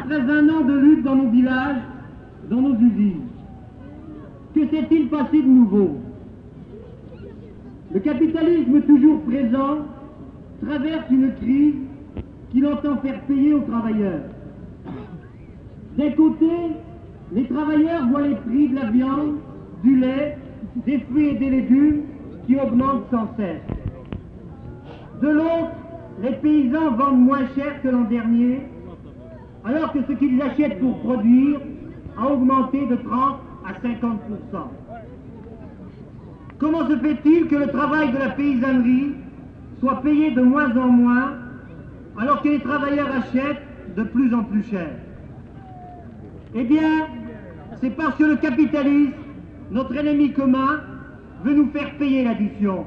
Après un an de lutte dans nos villages, dans nos usines, que s'est-il passé de nouveau? Le capitalisme toujours présent traverse une crise qu'il entend faire payer aux travailleurs. D'un côté, les travailleurs voient les prix de la viande, du lait, des fruits et des légumes qui augmentent sans cesse. De l'autre, les paysans vendent moins cher que l'an dernier, alors que ce qu'ils achètent pour produire a augmenté de 30 à 50%. Comment se fait-il que le travail de la paysannerie soit payé de moins en moins, alors que les travailleurs achètent de plus en plus cher? Eh bien, c'est parce que le capitalisme, notre ennemi commun, veut nous faire payer l'addition.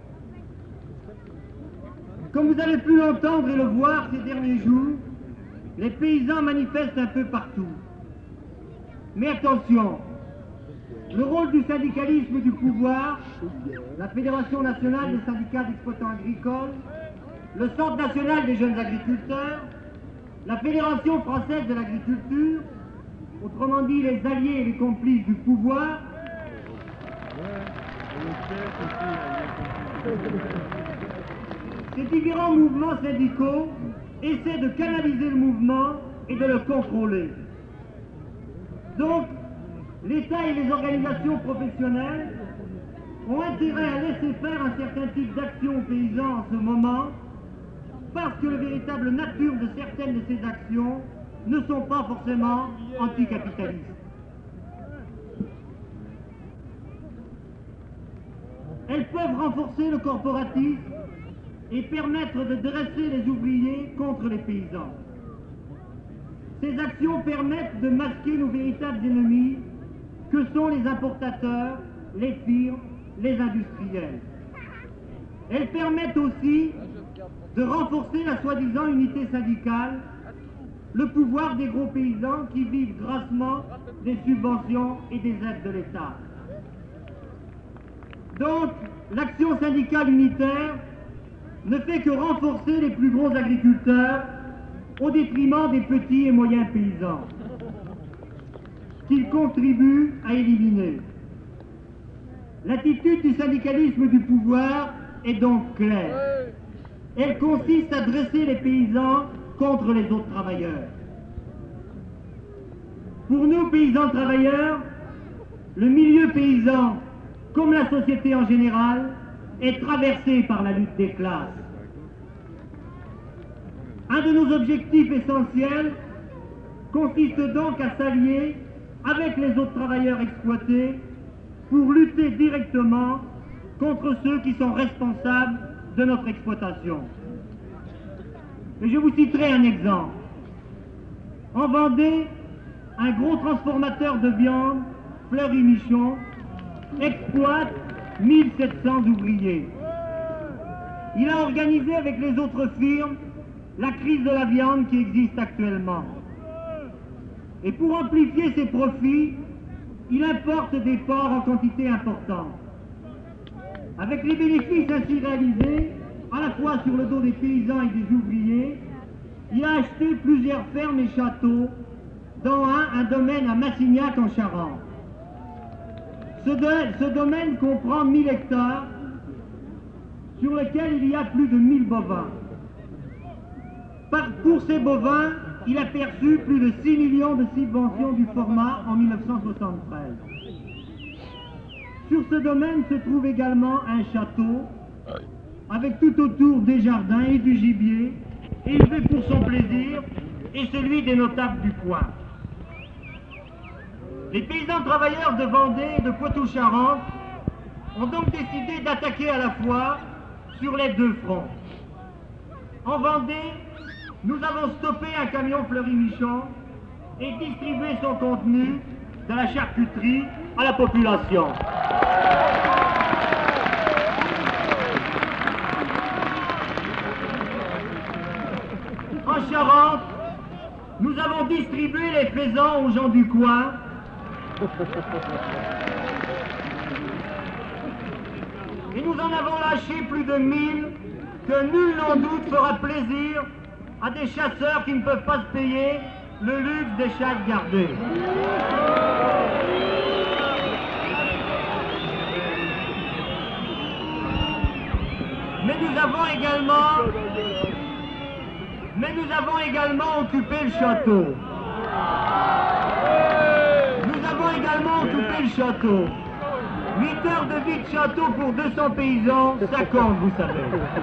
Comme vous avez pu l'entendre et le voir ces derniers jours, les paysans manifestent un peu partout. Mais attention, le rôle du syndicalisme du pouvoir, la Fédération nationale des syndicats d'exploitants agricoles, le Centre national des jeunes agriculteurs, la Fédération française de l'agriculture, autrement dit les alliés et les complices du pouvoir, ces différents mouvements syndicaux essaient de canaliser le mouvement et de le contrôler. Donc, l'État et les organisations professionnelles ont intérêt à laisser faire un certain type d'action aux paysans en ce moment, parce que la véritable nature de certaines de ces actions ne sont pas forcément anticapitalistes. Elles peuvent renforcer le corporatisme et permettre de dresser les ouvriers contre les paysans. Ces actions permettent de masquer nos véritables ennemis, que sont les importateurs, les firmes, les industriels. Elles permettent aussi de renforcer la soi-disant unité syndicale, le pouvoir des gros paysans qui vivent grassement des subventions et des aides de l'État. Donc, l'action syndicale unitaire ne fait que renforcer les plus gros agriculteurs au détriment des petits et moyens paysans, qu'ils contribuent à éliminer. L'attitude du syndicalisme du pouvoir est donc claire. Elle consiste à dresser les paysans contre les autres travailleurs. Pour nous, paysans travailleurs, le milieu paysan, comme la société en général, est traversé par la lutte des classes. Un de nos objectifs essentiels consiste donc à s'allier avec les autres travailleurs exploités pour lutter directement contre ceux qui sont responsables de notre exploitation. Et je vous citerai un exemple. En Vendée, un gros transformateur de viande, Fleury-Michon, exploite 1700 ouvriers. Il a organisé avec les autres firmes la crise de la viande qui existe actuellement. Et pour amplifier ses profits, il importe des porcs en quantité importante. Avec les bénéfices ainsi réalisés, à la fois sur le dos des paysans et des ouvriers, il a acheté plusieurs fermes et châteaux, dont un domaine à Massignac en Charente. Ce domaine comprend 1000 hectares, sur lesquels il y a plus de 1000 bovins. Pour ces bovins, il a perçu plus de 6 millions de subventions du format en 1973. Sur ce domaine se trouve également un château, avec tout autour des jardins et du gibier, élevé pour son plaisir et celui des notables du coin. Les paysans travailleurs de Vendée et de Poitou-Charentes ont donc décidé d'attaquer à la fois sur les deux fronts. En Vendée, nous avons stoppé un camion Fleury-Michon et distribué son contenu de la charcuterie à la population. En Charente, nous avons distribué les faisans aux gens du coin. Et nous en avons lâché plus de 1000 que nul n'en doute fera plaisir à des chasseurs qui ne peuvent pas se payer le luxe des chasses gardées. Mais nous avons également occupé le château. Nous avons également occupé le château. 8 heures de vie de château pour 200 paysans, ça compte, vous savez.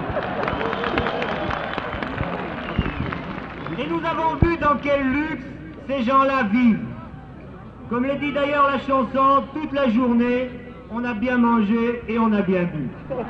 Et nous avons vu dans quel luxe ces gens-là vivent. Comme le dit d'ailleurs la chanson, toute la journée, on a bien mangé et on a bien bu.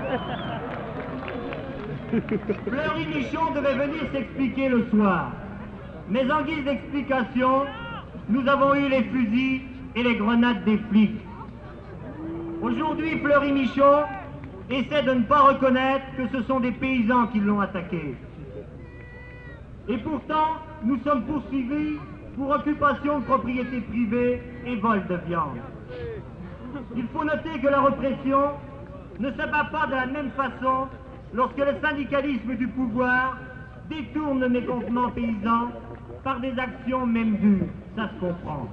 Fleury Michon devait venir s'expliquer le soir. Mais en guise d'explication, nous avons eu les fusils et les grenades des flics. Aujourd'hui, Fleury Michon essaie de ne pas reconnaître que ce sont des paysans qui l'ont attaqué. Et pourtant, nous sommes poursuivis pour occupation de propriété privée et vol de viande. Il faut noter que la répression ne s'abat pas de la même façon lorsque le syndicalisme du pouvoir détourne le mécontentement paysan par des actions même dures, ça se comprend.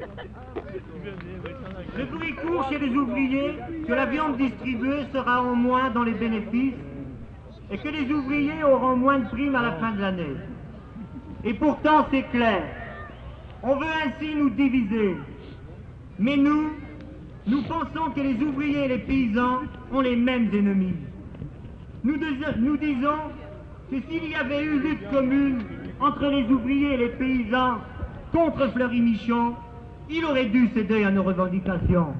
Le bruit court chez les ouvriers que la viande distribuée sera en moins dans les bénéfices et que les ouvriers auront moins de primes à la fin de l'année. Et pourtant c'est clair, on veut ainsi nous diviser. Mais nous pensons que les ouvriers et les paysans ont les mêmes ennemis. Nous disons que s'il y avait eu lutte commune entre les ouvriers et les paysans contre Fleury Michon, il aurait dû céder à nos revendications.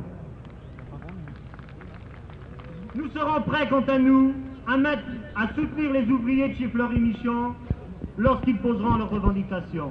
Nous serons prêts, quant à nous, à soutenir les ouvriers de chez Fleury Michon lorsqu'ils poseront leurs revendications.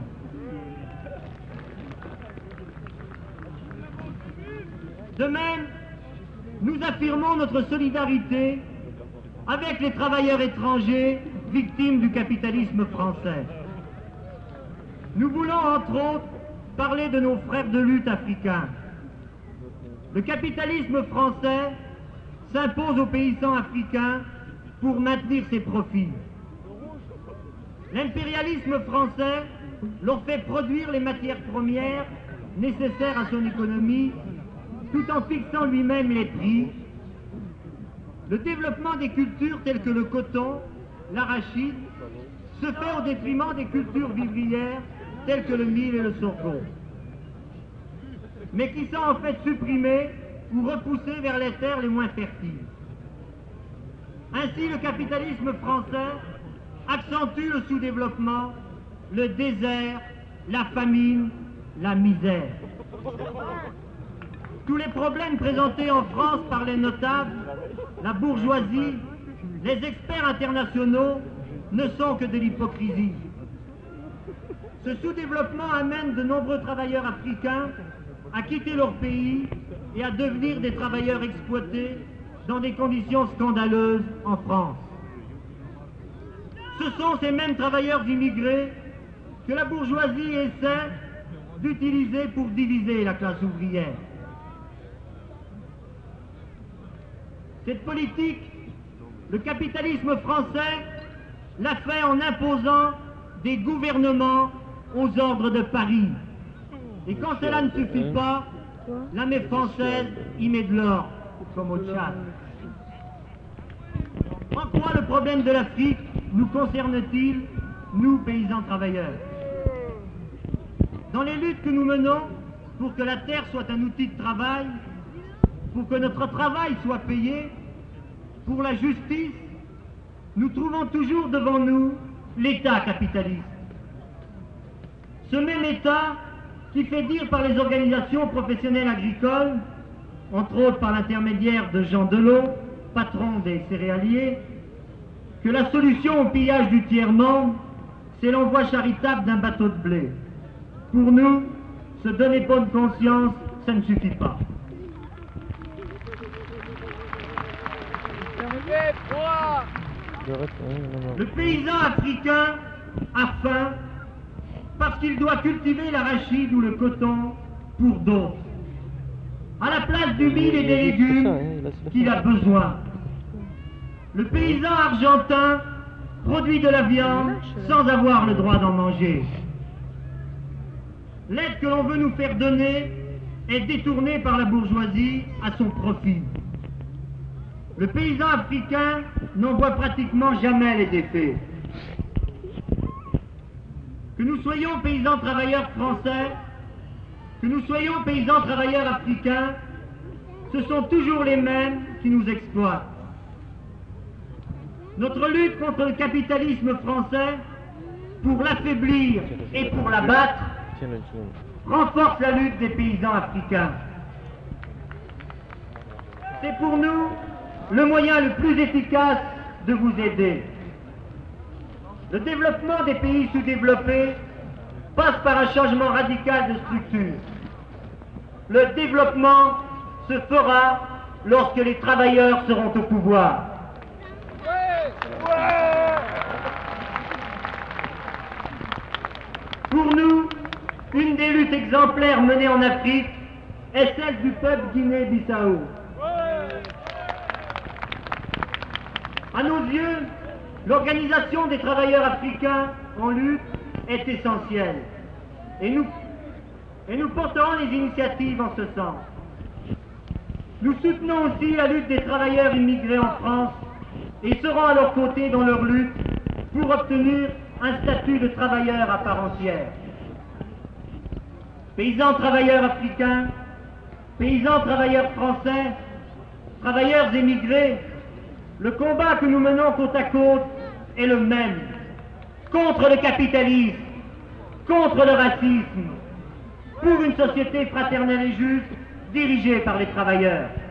De même, nous affirmons notre solidarité avec les travailleurs étrangers victimes du capitalisme français. Nous voulons, entre autres, parler de nos frères de lutte africains. Le capitalisme français s'impose aux paysans africains pour maintenir ses profits. L'impérialisme français leur fait produire les matières premières nécessaires à son économie, tout en fixant lui-même les prix. Le développement des cultures telles que le coton, l'arachide, se fait au détriment des cultures vivrières telles que le mil et le sorgho, mais qui sont en fait supprimées ou repoussées vers les terres les moins fertiles. Ainsi, le capitalisme français accentue le sous-développement, le désert, la famine, la misère. Tous les problèmes présentés en France par les notables, la bourgeoisie, les experts internationaux ne sont que de l'hypocrisie. Ce sous-développement amène de nombreux travailleurs africains à quitter leur pays et à devenir des travailleurs exploités dans des conditions scandaleuses en France. Ce sont ces mêmes travailleurs immigrés que la bourgeoisie essaie d'utiliser pour diviser la classe ouvrière. Cette politique, le capitalisme français l'a fait en imposant des gouvernements aux ordres de Paris. Et quand cela ne suffit pas, l'armée française y met de l'or, comme au Tchad. En quoi le problème de l'Afrique nous concerne-t-il, nous, paysans travailleurs? Dans les luttes que nous menons pour que la terre soit un outil de travail, pour que notre travail soit payé, pour la justice, nous trouvons toujours devant nous l'État capitaliste. Ce même État qui fait dire par les organisations professionnelles agricoles, entre autres par l'intermédiaire de Jean Delot, patron des céréaliers, que la solution au pillage du tiers-monde, c'est l'envoi charitable d'un bateau de blé. Pour nous, se donner bonne conscience, ça ne suffit pas. Le paysan africain a faim parce qu'il doit cultiver l'arachide ou le coton pour d'autres, à la place du mil et des légumes qu'il a besoin. Le paysan argentin produit de la viande sans avoir le droit d'en manger. L'aide que l'on veut nous faire donner est détournée par la bourgeoisie à son profit. Le paysan africain n'en voit pratiquement jamais les effets. Que nous soyons paysans travailleurs français, que nous soyons paysans travailleurs africains, ce sont toujours les mêmes qui nous exploitent. Notre lutte contre le capitalisme français, pour l'affaiblir et pour l'abattre, renforce la lutte des paysans africains. C'est pour nous le moyen le plus efficace de vous aider. Le développement des pays sous-développés passe par un changement radical de structure. Le développement se fera lorsque les travailleurs seront au pouvoir. Pour nous, une des luttes exemplaires menées en Afrique est celle du peuple guinéen-bissau. À nos yeux, l'organisation des travailleurs africains en lutte est essentielle et nous porterons les initiatives en ce sens. Nous soutenons aussi la lutte des travailleurs immigrés en France et serons à leur côté dans leur lutte pour obtenir un statut de travailleur à part entière. Paysans travailleurs africains, paysans travailleurs français, travailleurs émigrés, le combat que nous menons côte à côte est le même, contre le capitalisme, contre le racisme, pour une société fraternelle et juste dirigée par les travailleurs.